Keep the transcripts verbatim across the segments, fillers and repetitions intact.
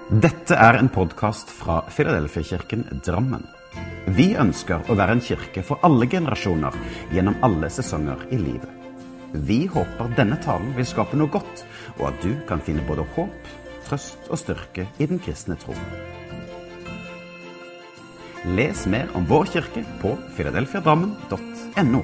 Dette er en podcast fra Filadelfia-kirken Drammen. Vi ønsker å være en kirke for alle generasjoner gjennom alle sesonger i livet. Vi håper denne talen vil skape noe godt, og at du kan finne både håp, trøst og styrke i den kristne tro. Les mer om vår kirke på filadelfia drammen punktum no.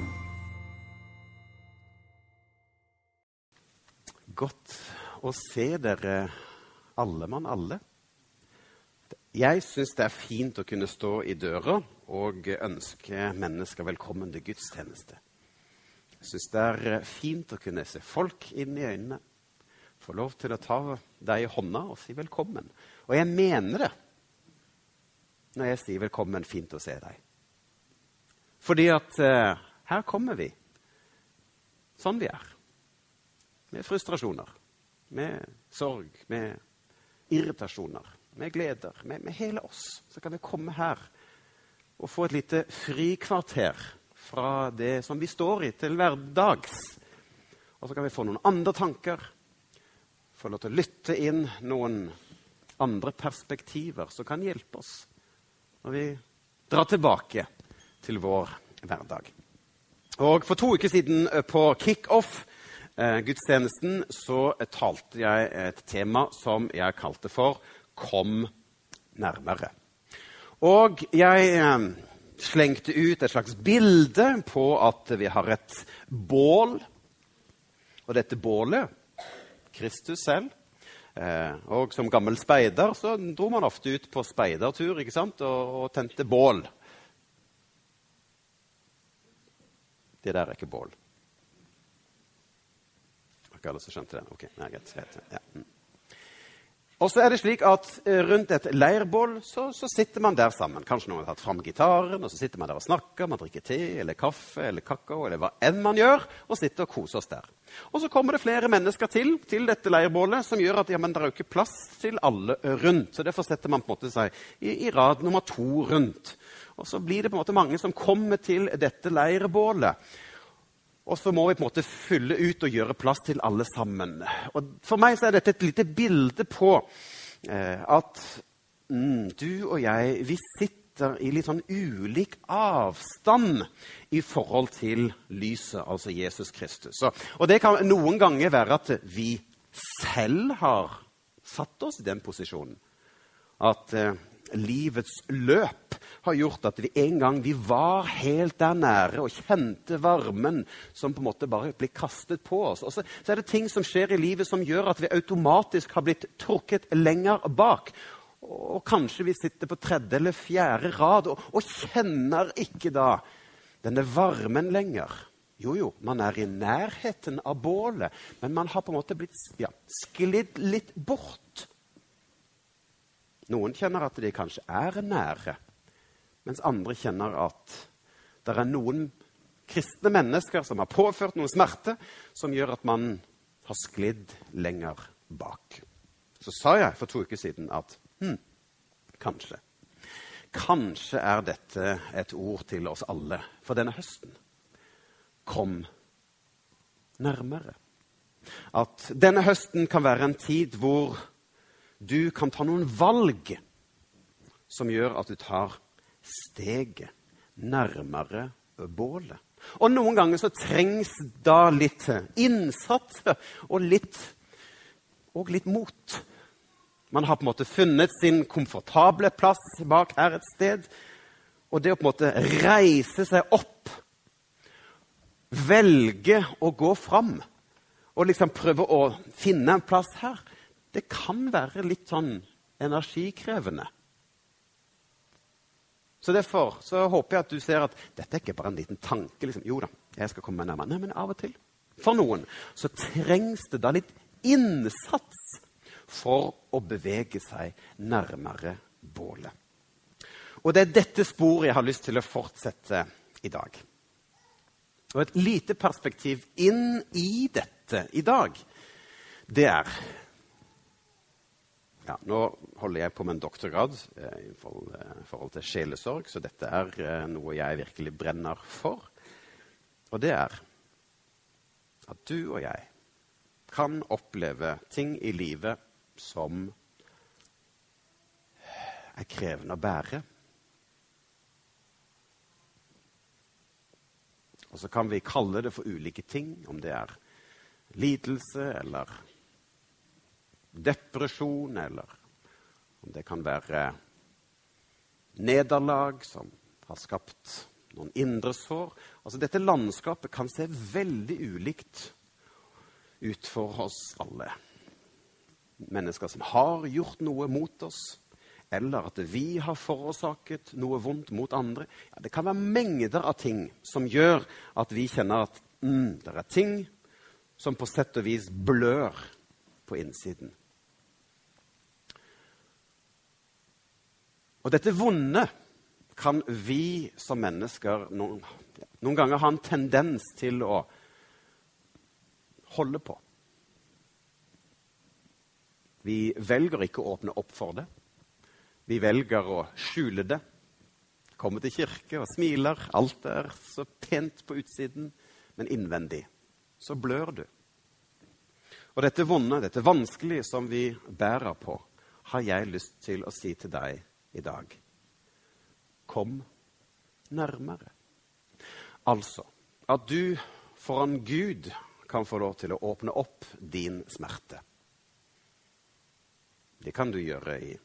Godt å se dere alle mann alle. Jeg synes det er fint å kunne stå i døra og ønske mennesker velkommen til gudstjeneste. Jeg synes det er fint å kunne se folk inn i øynene, få lov til å ta deg i hånda og si velkommen. Og jeg mener det når jeg sier velkommen, fint å se deg. Fordi at uh, her kommer vi, sånn vi er, med frustrasjoner, med sorg, med irritasjoner, med gleder, med, med hele oss. Så kan vi komme her og få et lite frikvarter fra det som vi står i til hverdags. Og så kan vi få noen andre tanker, få lov til å lytte inn noen andre perspektiver som kan hjelpe oss når vi drar tilbake til vår hverdag. Og for to uker siden på kick-off eh, gudstjenesten så talte jeg et tema som jeg kalte for «Kom nærmere». Og jeg eh, slengte ut et slags bilde på at vi har et bål, og dette bålet, Kristus selv, Eh, og som gammel speider så dro man ofte ut på speidertur, ikke sant, og, og tente bål. Det der er ikke bål. Har ikke alle som skjønte det? Ok, nei, greit, greit. Ja. Mm. Og så er det slik at eh, rundt et leirbål så, så sitter man der sammen. Kanskje noen har tatt frem gitaren, og så sitter man der og snakker, man drikker te, eller kaffe, eller kakao, eller hva enn man gjør, og sitter og koser oss der. Og så kommer det flere mennesker til, til dette leirbålet, som gjør at ja, men det er jo ikke plass til alle rundt. Så derfor setter man på en måte seg i, i rad nummer to rundt. Og så blir det på en måte mange som kommer til dette leirbålet. Og så må vi på en måte fylle ut og gjøre plass til alle sammen. Og for meg så er dette et lite bilde på eh, at mm, du og jeg, vi sitter i litt sånn ulik avstand i forhold til lyset, altså Jesus Kristus. Så, og det kan noen ganger være at vi selv har satt oss i den posisjonen. At eh, livets løp har gjort at vi en gang vi var helt der nære og kjente varmen som på en måte bare blir kastet på oss. Og så, så er det ting som skjer i livet som gjør at vi automatisk har blitt trukket lenger bak. Og kanskje vi sitter på tredje eller fjerde rad og, og kjenner ikke da denne varmen lenger. Jo, jo, man er i nærheten av bålet, men man har på en måte blitt ja, sklidd litt bort. Noen kjenner at de kanskje er nære, mens andre kjenner at det er noen kristne mennesker som har påført noen smerte, som gjør at man har sklidd lenger bak. Så sa jeg for to uker siden at, hm, kanskje. Kanskje er dette et ord til oss alle for denne høsten. Kom nærmere. At denne høsten kan være en tid hvor du kan ta noen valg som gjør at du tar steget nærmere bålet. Og noen ganger så trengs da litt innsats og litt, og litt mot. Man har på en måte funnet sin komfortable plass bak her et sted, og det å på en måte reise seg opp, velge å gå fram, og liksom prøve å finne en plass her, det kan være litt sånn energikrevende. Så derfor så håper jeg at du ser at dette er ikke bare en liten tanke. Liksom. Jo da, jeg skal komme meg nærmere. Nei, men av og til. For noen så trengs det da litt innsats for å bevege seg nærmere bålet. Og det er dette sporet jeg har lyst til å fortsette i dag. Og et lite perspektiv inn i dette i dag, det er Ja, nå holder jeg på med en doktorgrad eh, i forhold, eh, forhold til sjelesorg, så dette er eh, noe jeg virkelig brenner for. Og det er at du og jeg kan oppleve ting i livet som er krevende å bære. Og så kan vi kalle det for ulike ting, om det er lidelse eller depresjon, eller om det kan være nederlag som har skapt noen indre sår. Altså dette landskapet kan se veldig ulikt ut for oss alle. Mennesker som har gjort noe mot oss, eller at vi har forårsaket noe vondt mot andre. Ja, det kan være mengder av ting som gjør at vi kjenner at mm, det er ting som på sett og vis blør på innsiden. Og dette vonde kan vi som mennesker noen, noen ganger ha en tendens til å holde på. Vi velger ikke å åpne opp for det. Vi velger å skjule det. Komme til kirke og smiler. Alt er så pent på utsiden, men innvendig så blør du. Og dette vonde, dette vanskelige som vi bærer på, har jeg lyst til å si til deg i dag. Kom nærmere. Altså, at du foran Gud kan få lov til å åpne opp din smerte. Det kan du gjøre i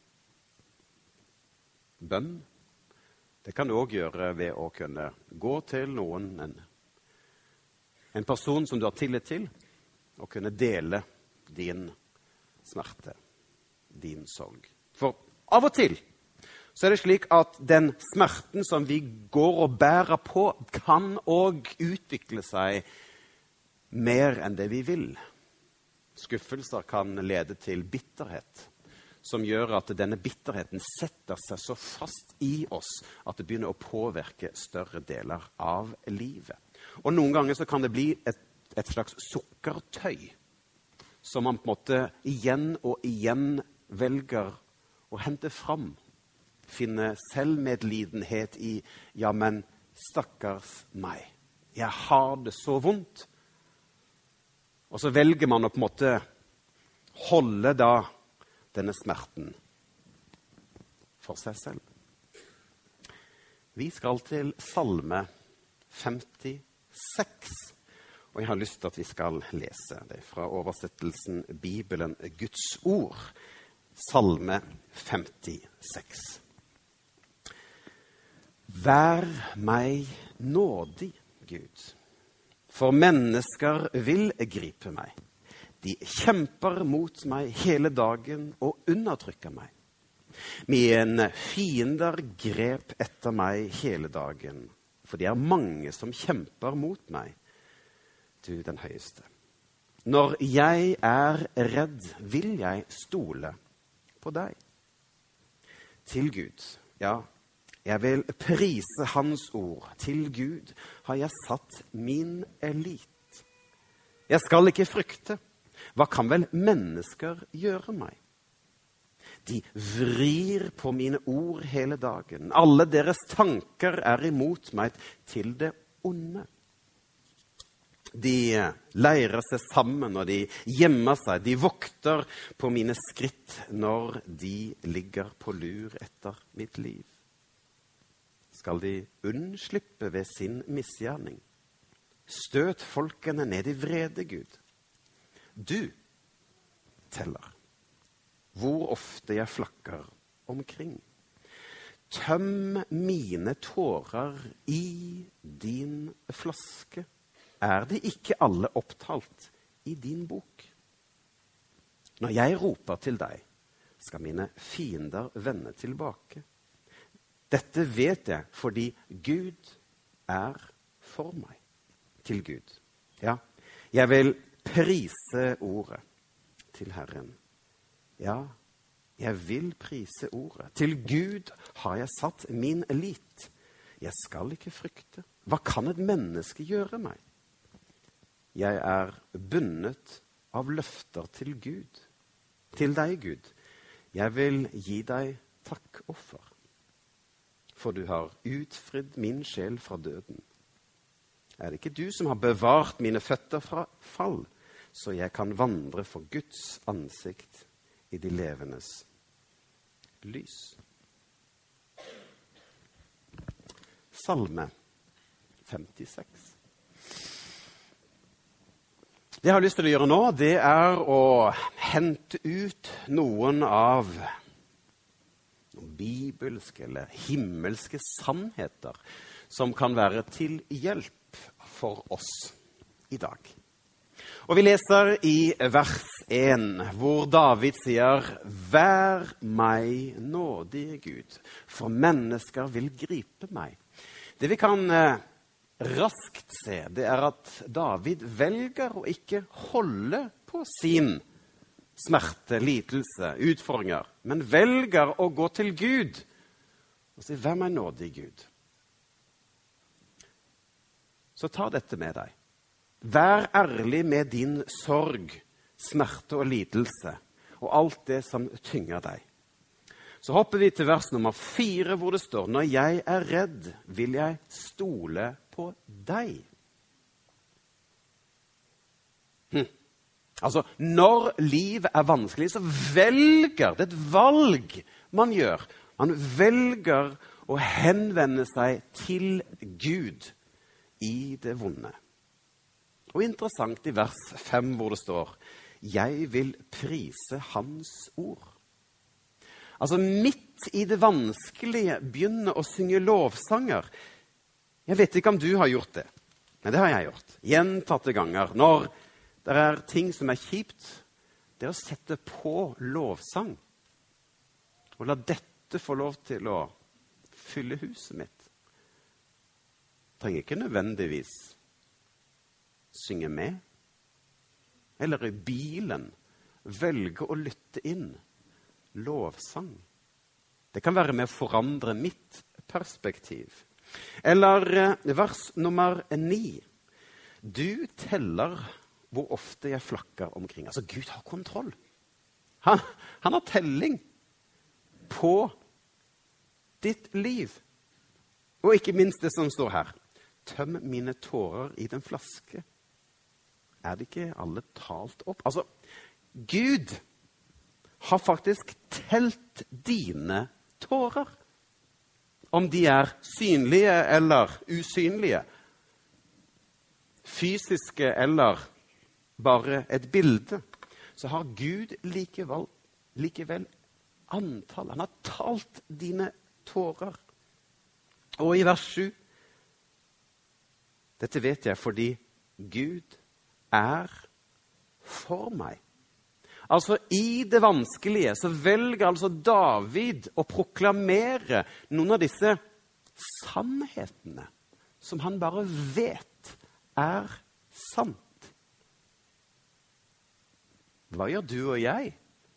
bønn. Det kan du også gjøre ved å kunne gå til noen, en, en person som du har tillit til, og kunne dele din smerte, din sorg. For av og til så er det slik at den smerten som vi går og bærer på, kan også utvikle seg mer enn det vi vil. Skuffelser kan lede til bitterhet, som gjør at denne bitterheten setter seg så fast i oss at det begynner å påvirke større deler av livet. Og noen ganger så kan det bli et, et slags sukkertøy, som man på en måte igjen og igjen velger å hente fram. Finne selvmedlidenhet i, ja, men stakkars meg. Jeg har det så vondt. Og så velger man å på en måte holde da denne smerten for seg selv. Vi skal til Salme femtiseks, og jeg har lyst til at vi skal lese det fra oversettelsen Bibelen Guds ord. Salme femtiseks. Vær meg nådig, Gud, for mennesker vil gripe meg. De kjemper mot meg hele dagen og undertrykker meg. Mine fiender grep etter meg hele dagen, for de er mange som kjemper mot meg, du den høyeste. Når jeg er redd, vil jeg stole på deg. Til Gud, ja, jeg vil prise hans ord. Til Gud har jeg satt min elit. Jeg skal ikke frykte. Hva kan vel mennesker gjøre meg? De vrir på mine ord hele dagen. Alle deres tanker er imot meg til det onde. De leirer seg sammen, og de gjemmer seg. De vokter på mine skritt når de ligger på lur etter mitt liv. Skal de unnslippe ved sin misgjerning? Støt folkene ned i vrede, Gud. Du teller hvor ofte jeg flakker omkring. Tøm mine tårer i din flaske. Er de ikke alle opptalt i din bok? Når jeg roper til deg, skal mine fiender vende tilbake. Dette vet jeg fordi Gud er for meg. Til Gud. Ja, jeg vil prise ordet til Herren. Ja, jeg vil prise ordet. Til Gud har jeg satt min lit. Jeg skal ikke frykte. Hva kan et menneske gjøre meg? Jeg er bundet av løfter til Gud. Til deg, Gud. Jeg vil gi deg takkoffer. For du har utfridd min sjel fra døden. Er det ikke du som har bevart mine føtter fra fall, så jeg kan vandre for Guds ansikt i de levendes lys? Salme femtiseks. Det jeg har lyst til å gjøre nå, det er å hente ut noen av noen bibelske eller himmelske sannheter som kan være til hjelp for oss i dag. Og vi leser i vers én, hvor David sier, «Vær meg nådig, Gud, for mennesker vil gripe meg». Det vi kan eh, raskt se, det er at David velger å ikke holde på sin smerte, lidelse, utfordringer, men velger å gå til Gud og si, «Vær meg nådig, Gud». Så ta dette med deg. Vær ærlig med din sorg, smerte og lidelse, og alt det som tynger deg. Så hopper vi til vers nummer fire, hvor det står, «Når jeg er redd, vil jeg stole på deg». Hm. Altså, når livet er vanskelig, så velger, det er et valg man gjør. Man velger å henvende seg til Gud i det vonde. Og interessant i vers fem hvor det står, «Jeg vil prise hans ord». Altså midt i det vanskelige begynne å synge lovsanger. Jeg vet ikke om du har gjort det, men det har jeg gjort. Gjentatte ganger. Når det er ting som er kjipt, det er å sette på lovsang. Og la dette få lov til å fylle huset mitt. Trenger ikke nødvendigvis synge med, eller i bilen velge å lytte inn lovsang. Det kan være med å forandre mitt perspektiv. Eller vers nummer ni. Du teller hvor ofte jeg flakker omkring. Altså, Gud har kontroll. Han, han har telling på ditt liv. Og ikke minst det som står her. Tøm mine tårer i den flaske. Er det ikke alle talt opp? Altså, Gud har faktisk telt dine tårer. Om de er synlige eller usynlige. Fysiske eller bare et bilde. Så har Gud likevel, likevel antall. Han har talt dine tårer. Og i vers sju. Dette vet jeg fordi Gud er for meg. Altså i det vanskelige så velger altså David å proklamere noen av disse sannhetene som han bare vet er sant. Hva gjør du og jeg?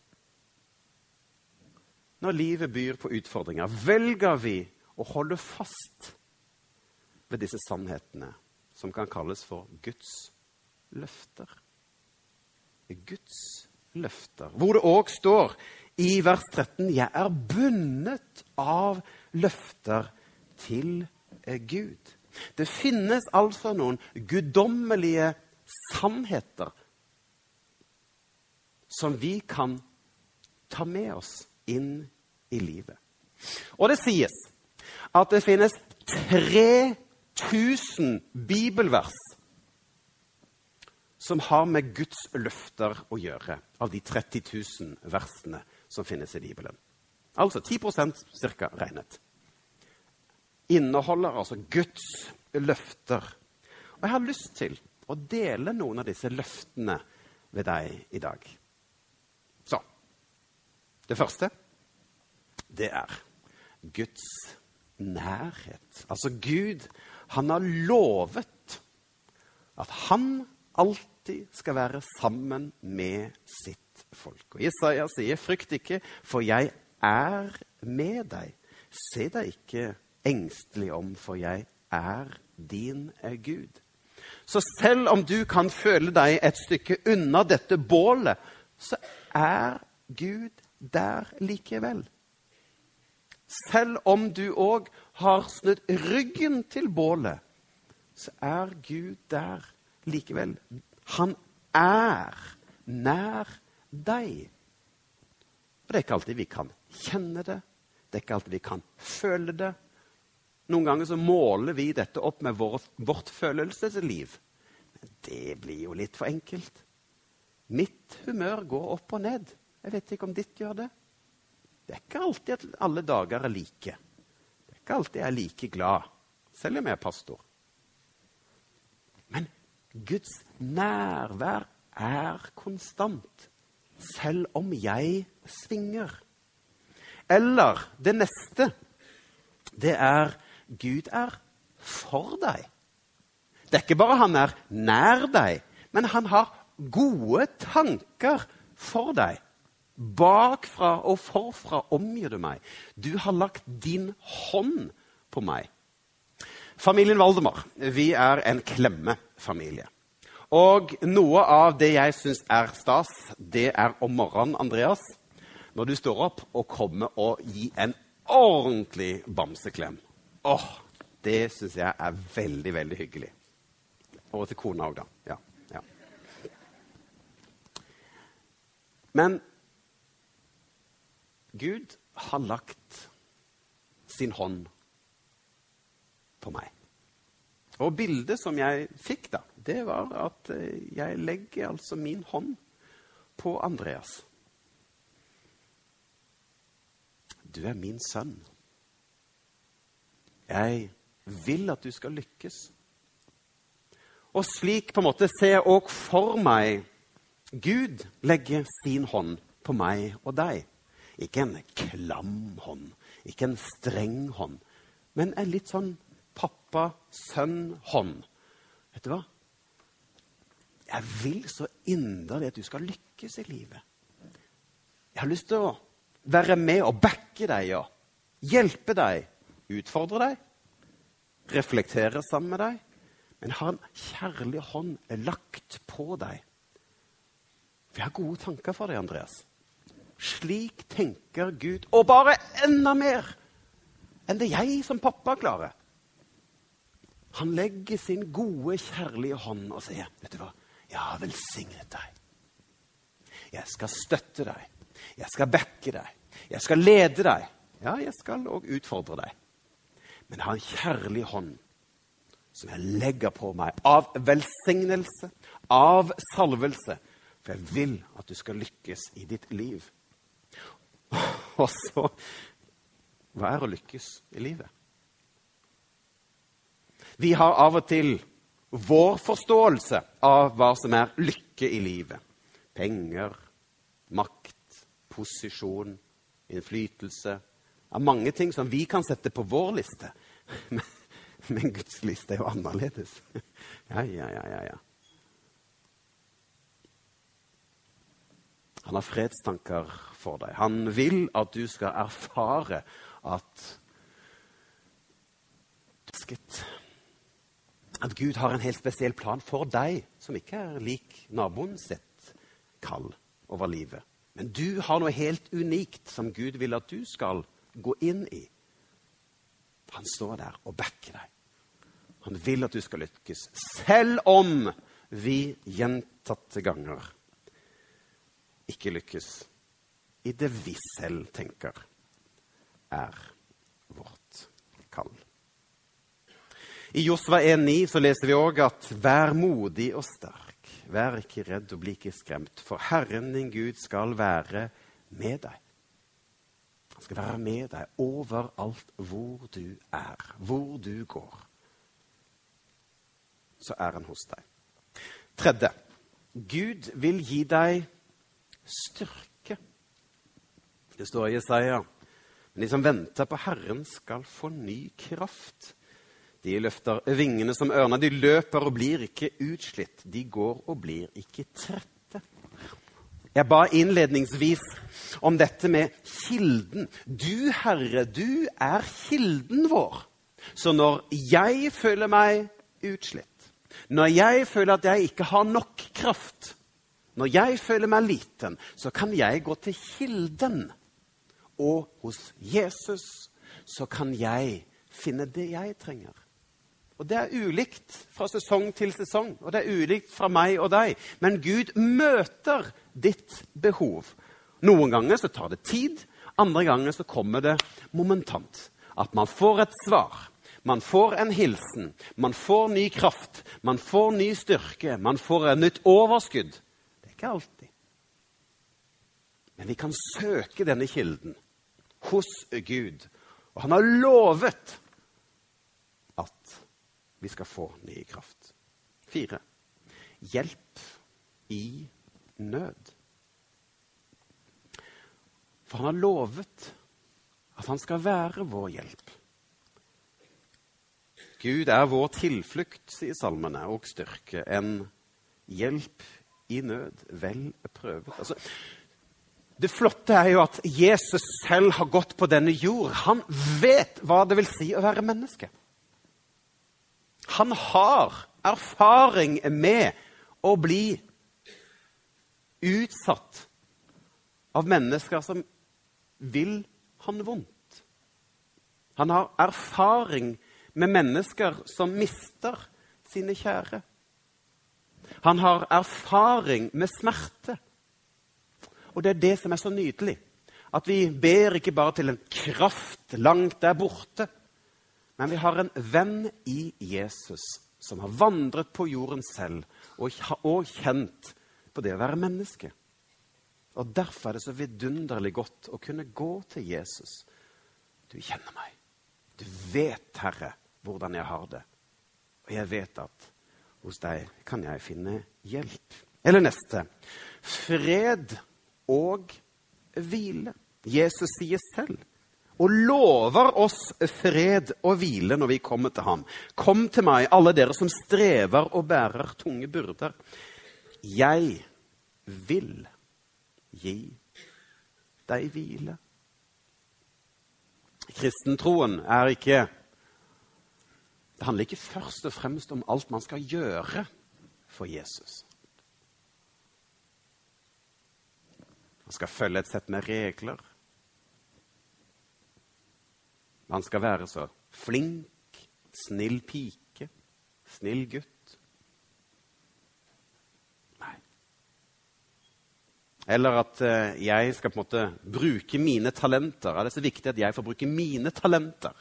Når livet byr på utfordringer, velger vi å holde fast ved disse sannhetene som kan kalles for Guds løfter. Guds løfter. Hvor det også står i vers tretten, jeg er bundet av løfter til Gud. Det finnes altså noen guddommelige sannheter som vi kan ta med oss inn i livet. Og det sies at det finnes tre tusen bibelvers som har med Guds løfter å gjøre, av de tretti tusen versene som finnes i Bibelen. Altså ti prosent cirka regnet. Inneholder altså Guds løfter. Og jeg har lyst til å dele noen av disse løftene ved deg i dag. Så, det første, det er Guds nærhet. Altså Gud, han har lovet at han alltid skal være sammen med sitt folk. Og Jesaja sier, frykt ikke, for jeg er med deg. Se deg ikke engstelig om, for jeg er din Gud. Så selv om du kan føle deg et stykke unna dette bålet, så er Gud der likevel. Selv om du også har snudd ryggen til bålet, så er Gud der likevel. Han er nær deg. Og det er ikke alltid vi kan kjenne det. Det er ikke alltid vi kan føle det. Noen ganger så måler vi dette opp med vårt, vårt følelsesliv. Men det blir jo litt for enkelt. Mitt humør går opp og ned. Jeg vet ikke om ditt gjør det. Det er ikke alltid at alle dager er like. Det er ikke alltid jeg er like glad, selv om jeg er pastor. Men Guds nærvær er konstant, selv om jeg svinger. Eller det neste, det er Gud er for deg. Det er ikke bare han er nær deg, men han har gode tanker for deg. Bakfra og forfra omgir du meg. Du har lagt din hånd på meg. Familien Valdemar, vi er en klemmefamilie. Og noe av det jeg synes er stas, det er om morgenen, Andreas, når du står opp og kommer og gir en ordentlig bamseklem. Åh, det synes jeg er veldig, veldig hyggelig. Og til kona også da, ja. ja. Men Gud har lagt sin hånd på meg. Og bildet som jeg fikk da, det var at jeg legger altså min hånd på Andreas. Du er min sønn. Jeg vil at du skal lykkes. Og slik på en måte ser jeg også for meg Gud legge sin hånd på meg og deg. Ikke en klam hånd, ikke en streng hånd, men en litt sånn pappa-sønn-hånd. Vet du hva? Jeg vil så inderlig at du skal lykkes i livet. Jeg har lyst til å være med og backe deg og hjelpe deg, utfordre deg, reflektere sammen med deg, men ha en kjærlig hånd lagt på deg. For jeg har gode tanker for deg, Andreas. Slik tenker Gud, og bare enda mer enn det jeg som pappa klarer. Han legger sin gode, kjærlige hånd og sier, vet du hva, jeg har velsignet deg. Jeg skal støtte deg. Jeg skal backe deg. Jeg skal lede deg. Ja, jeg skal også utfordre deg. Men jeg har en kjærlig hånd som jeg legger på meg av velsignelse, av salvelse, for jeg vil at du skal lykkes i ditt liv. Og så, hva er å lykkes i livet? Vi har av og til vår forståelse av hva som er lykke i livet. Penger, makt, posisjon, innflytelse. Det er mange ting som vi kan sette på vår liste. Men Guds liste er jo annerledes. Ja, ja, ja, ja, ja. Han har fredstanker for deg. Han vil at du skal erfare at at Gud har en helt spesiell plan for deg, som ikke er lik naboen sitt kall over livet. Men du har noe helt unikt som Gud vil at du skal gå inn i. Han står der og backer deg. Han vil at du skal lykkes, selv om vi gjentatte ganger ikke lykkes i det vi selv tenker er vårt kall. I Josva en ni så leser vi også at vær modig og sterk, vær ikke redd og bli ikke skremt, for Herren din Gud skal være med deg. Han skal være med deg overalt hvor du er, hvor du går. Så er han hos deg. Tredje, Gud vil gi deg styrke. Det står i Jesaja, men de som venter på Herren skal få ny kraft. De løfter vingene som ørner, de løper og blir ikke utslitt. De går og blir ikke trette. Jeg ba innledningsvis om dette med kilden. Du, Herre, du er kilden vår. Så når jeg føler meg utslitt, når jeg føler at jeg ikke har nok kraft, når jeg føler meg liten, så kan jeg gå til kilden. Og hos Jesus så kan jeg finne det jeg trenger. Og det er ulikt fra sesong til sesong, og det er ulikt fra meg og deg. Men Gud møter ditt behov. Noen ganger så tar det tid, andre ganger så kommer det momentant. At man får et svar. man får en hilsen, man får ny kraft, man får ny styrke, man får et nytt overskudd. Det er ikke alltid. Men vi kan søke denne kilden hos Gud, og han har lovet at vi skal få ny kraft. Fire. Hjelp i nød. For han har lovet at han skal være vår hjelp. Gud er vår tilflukt, sier salmene, og styrke, en hjelp i nød, vel prøvet. Altså, det flotte er jo at Jesus selv har gått på denne jord. Han vet hva det vil si å være menneske. Han har erfaring med å bli utsatt av mennesker som vil han vondt. Han har erfaring med mennesker som mister sine kjære. Han har erfaring med smerte. Og det er det som er så nydelig. At vi ber ikke bare til en kraft langt der borte, men vi har en venn i Jesus som har vandret på jorden selv og, og kjent på det å være menneske. Og derfor er det så vidunderlig godt å kunne gå til Jesus. Du kjenner meg. Du vet, Herre, hvordan jeg har det. Og jeg vet at hos deg kan jeg finne hjelp. Eller neste. Fred og hvile. Jesus sier selv, og lover oss fred og hvile når vi kommer til ham. Kom til meg, alle dere som strever og bærer tunge byrder. Jeg vil gi deg hvile. Kristentroen er ikke, det handler ikke først og fremst om alt man skal gjøre for Jesus. Man skal følge et sett med regler. Man skal være så flink, snill pike, snill gutt. Nei. Eller at uh, jeg skal på en måte bruke mine talenter. Er det så viktig at jeg får bruke mine talenter?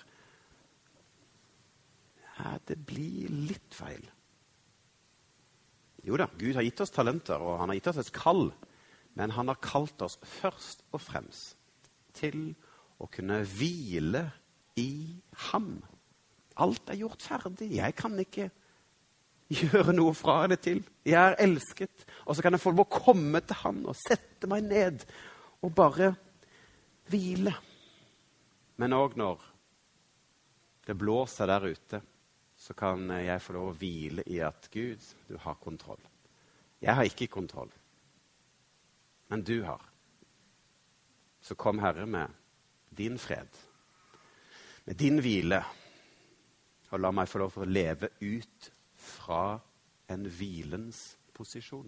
Ja, det blir litt feil. Jo da, Gud har gitt oss talenter, og han har gitt oss et kall. Men han har kalt oss først og fremst til å kunne hvile i ham. Alt er gjort ferdig. Jeg kan ikke gjøre noe fra eller til. Jeg er elsket. Og så kan jeg få lov å komme til han og sette meg ned og bare hvile. Men også når det blåser der ute, så kan jeg få lov å hvile i at Gud, du har kontroll. Jeg har ikke kontroll. Men du har. Så kom Herre med din fred, med din hvile, og la meg få lov å leve ut fra en hvilens posisjon.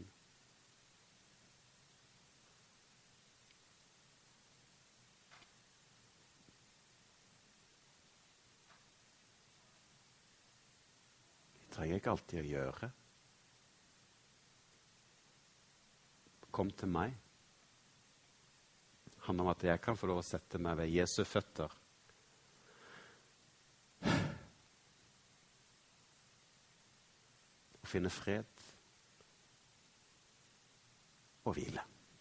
Det trenger jeg ikke alltid å gjøre. Kom til meg. Det handler om at jeg kan få lov å sette meg ved Jesu føtter. Og finne fred og hvile.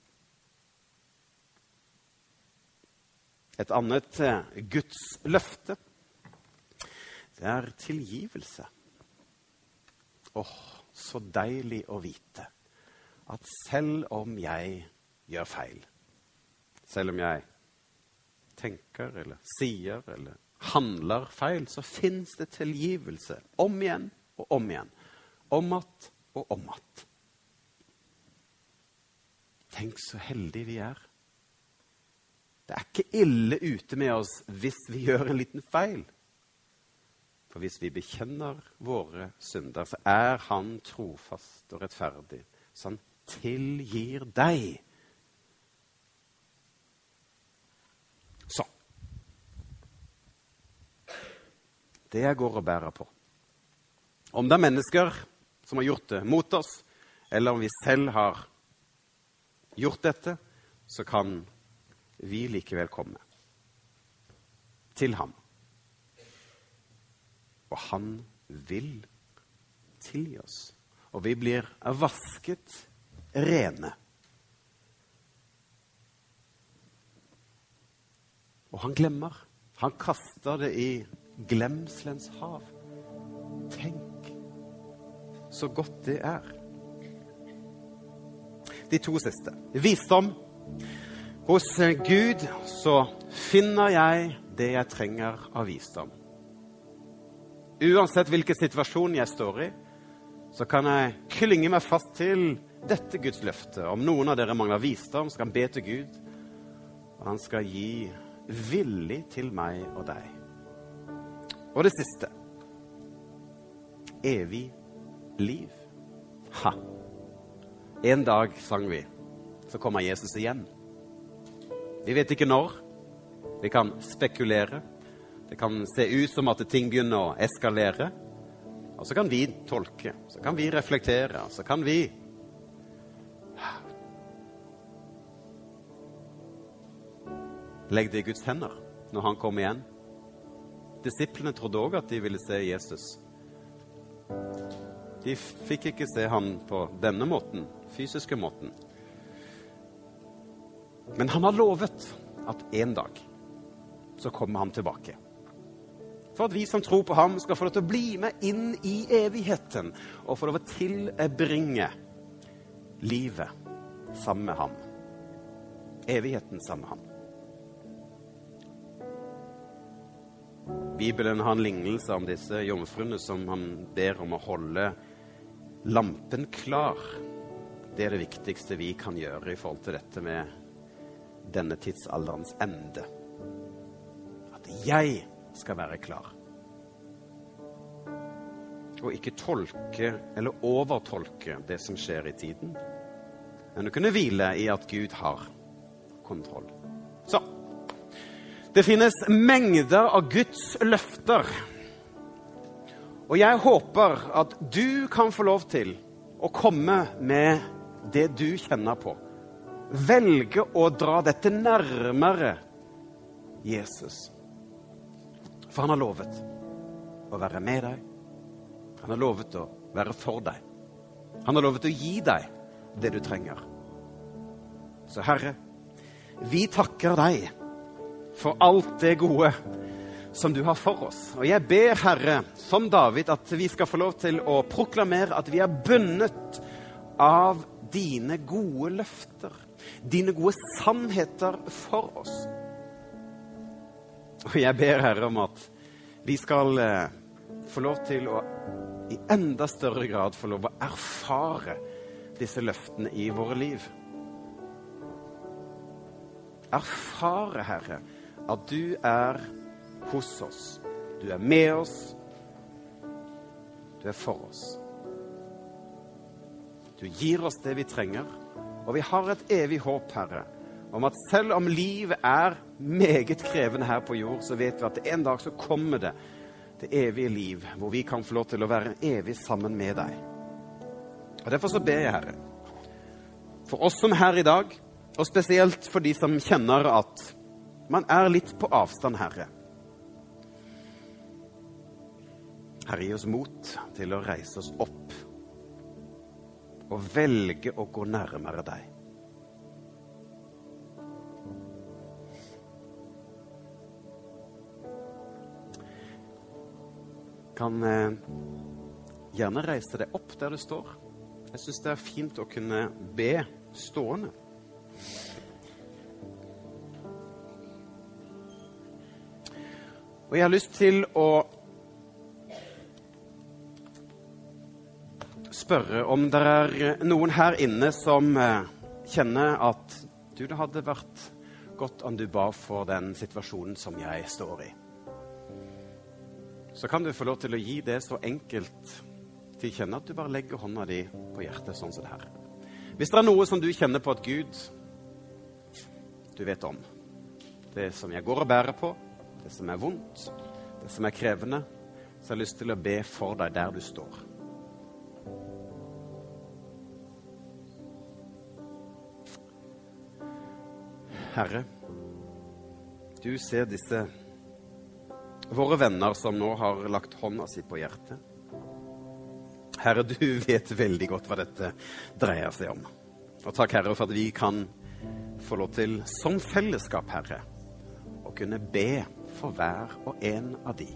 Et annet Guds løfte, det er tilgivelse. Åh, så deilig å vite at selv om jeg gjør feil, selv om jeg tenker eller sier eller handler feil, så finnes det tilgivelse om igjen og om igjen. Om att og om att. Tenk så heldige vi er. Det er ikke ille ute med oss hvis vi gjør en liten feil. For hvis vi bekjenner våre synder, så er han trofast og rettferdig. Så han tilgir deg. Så. Det jeg går og bærer på. Om det er mennesker som har gjort det mot oss, eller om vi selv har gjort dette, så kan vi likevel komme til ham. og han vil tilgi oss. Og vi blir vasket rene. Og han glemmer. Han kaster det i glemselens hav. Tenk så godt det er. De to siste. Visdom. Hos Gud så finner jeg det jeg trenger av visdom. Uansett hvilken situasjon jeg står i, så kan jeg klynge meg fast til dette Guds løfte. Om noen av dere mangler visdom, skal han be til Gud, og han skal gi villig til meg og deg. Og det siste. Evig liv. Ha! En dag, sang vi, så kommer Jesus igjen. Vi vet ikke når. Vi kan spekulere. Det kan se ut som at ting begynner å eskalere. Og så kan vi tolke. Så kan vi reflektere. Så kan vi legge det i Guds hender når han kommer igjen. Disiplene trodde også at de ville se Jesus. De fikk ikke se han på denne måten, fysiske måten. Men han har lovet at en dag så kommer han tilbake. For at vi som tror på ham skal få lov til å bli med inn i evigheten og få lov til å tilbringe livet sammen med ham. Evigheten sammen med ham. Bibelen har en lignelse om disse jomfruene som han ber om å holde lampen klar. Det er det viktigste vi kan gjøre i forhold til dette med denne tidsalderens ende. At jeg skal være klar. Og ikke tolke eller overtolke det som skjer i tiden. Men å kunne hvile i at Gud har kontroll. Så, det finnes mengder av Guds løfter. Og jeg håper at du kan få lov til å komme med det du kjenner på. Velge å dra dette nærmere Jesus. For han har lovet å være med deg. Han har lovet å være for deg. Han har lovet å gi deg det du trenger. Så Herre, vi takker deg for alt det gode som du har for oss. Og jeg ber, Herre, som David, at vi skal få lov til å proklamere at vi er bundet av dine gode løfter, dine gode sannheter for oss. Og jeg ber, Herre, om at vi skal eh, få lov til å i enda større grad få lov å erfare disse løftene i våre liv. Erfare, Herre, at du er hos oss. Du er med oss. Du er for oss. Du gir oss det vi trenger, og vi har et evig håp, Herre, om at selv om livet er meget krevende her på jord, så vet vi at en dag så kommer det det evige liv, hvor vi kan få lov til å være evig sammen med deg. Og derfor så ber jeg, Herre, for oss som er her i dag, og spesielt for de som kjenner at man er litt på avstand, Herre. Herre, gi oss mot til å reise oss opp og velge å gå nærmere deg. Kan eh, gjerne reise deg opp der du står. Jeg synes det er fint å kunne be stående. Og jeg har lyst til å spørre om det er noen her inne som kjenner at du, det hadde vært godt om du ba for den situasjonen som jeg står i. Så kan du få lov til å gi det så enkelt til å kjenne at du bare legger hånda di på hjertet sånn som det her. Hvis det er noe som du kjenner på at Gud, du vet om, det som jeg går og bærer på, det som er vondt, det som er krevende, så har jeg lyst til å be for deg der du står. Herre, du ser disse våre venner som nå har lagt hånda si på hjertet. Herre, du vet veldig godt hva dette dreier seg om. Og takk, Herre, for at vi kan få lov til, som fellesskap, Herre, å kunne be for hver og en av de.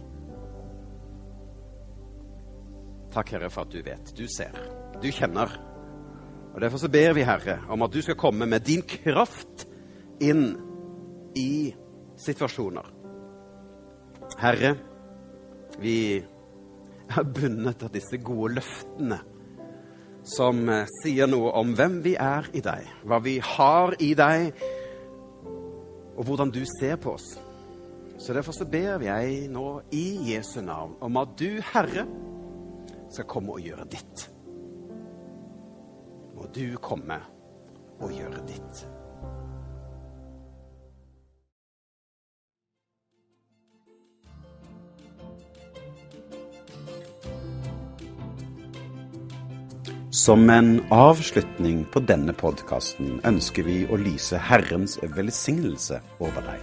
Takk, Herre, for at du vet, du ser, du kjenner. Og derfor så ber vi, Herre, om at du skal komme med din kraft inn i situasjoner. Herre, vi er bundet av disse gode løftene som sier noe om hvem vi er i deg, hva vi har i deg, og hvordan du ser på oss. Så derfor så ber jeg nå i Jesu navn om at du, Herre, skal komme og gjøre ditt. Må du komme og gjøre ditt. Som en avslutning på denne podcasten ønsker vi å lyse Herrens velsignelse over deg.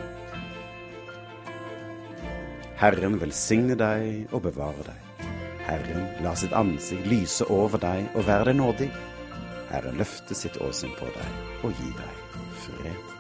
Herren velsigne deg og bevare deg. Herren la sitt ansikt lyse over deg og være deg nådig. Herren løfte sitt åsyn på deg og gi deg fred.